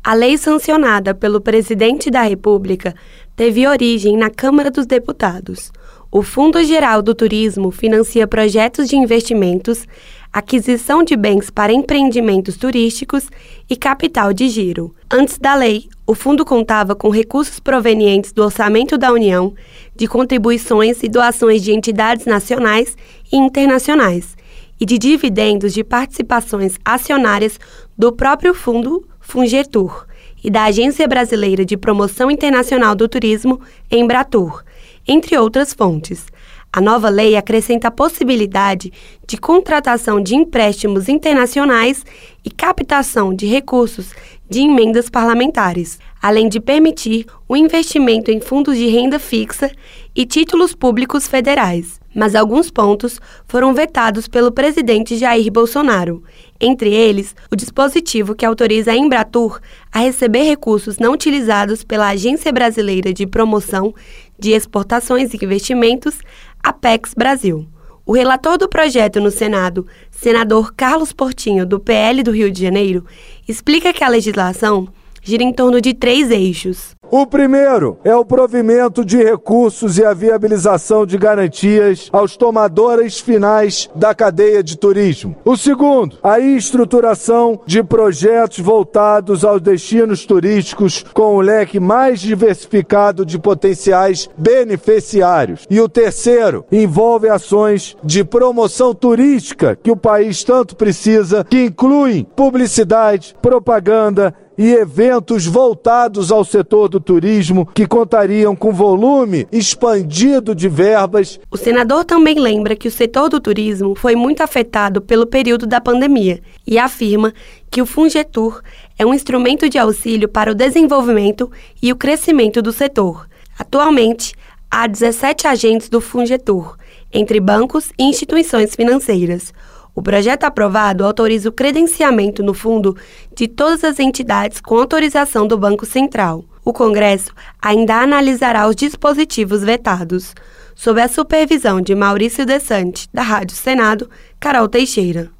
A lei sancionada pelo presidente da República teve origem na Câmara dos Deputados. O Fundo Geral do Turismo financia projetos de investimentos, aquisição de bens para empreendimentos turísticos e capital de giro. Antes da lei, o fundo contava com recursos provenientes do Orçamento da União, de contribuições e doações de entidades nacionais e internacionais, e de dividendos de participações acionárias do próprio fundo Fungetur e da Agência Brasileira de Promoção Internacional do Turismo, Embratur, entre outras fontes. A nova lei acrescenta a possibilidade de contratação de empréstimos internacionais e captação de recursos de emendas parlamentares, além de permitir o investimento em fundos de renda fixa e títulos públicos federais. Mas alguns pontos foram vetados pelo presidente Jair Bolsonaro, entre eles o dispositivo que autoriza a Embratur a receber recursos não utilizados pela Agência Brasileira de Promoção de Exportações e Investimentos, Apex Brasil. O relator do projeto no Senado, senador Carlos Portinho, do PL do Rio de Janeiro, explica que a legislação gira em torno de 3 eixos. O primeiro é o provimento de recursos e a viabilização de garantias aos tomadores finais da cadeia de turismo. O segundo, a estruturação de projetos voltados aos destinos turísticos com um leque mais diversificado de potenciais beneficiários. E o terceiro, envolve ações de promoção turística que o país tanto precisa, que incluem publicidade, propaganda e eventos voltados ao setor do turismo que contariam com volume expandido de verbas. O senador também lembra que o setor do turismo foi muito afetado pelo período da pandemia e afirma que o Fungetur é um instrumento de auxílio para o desenvolvimento e o crescimento do setor. Atualmente, há 17 agentes do Fungetur, entre bancos e instituições financeiras. O projeto aprovado autoriza o credenciamento no fundo de todas as entidades com autorização do Banco Central. O Congresso ainda analisará os dispositivos vetados, sob a supervisão de Maurício Desante, da Rádio Senado, Carol Teixeira.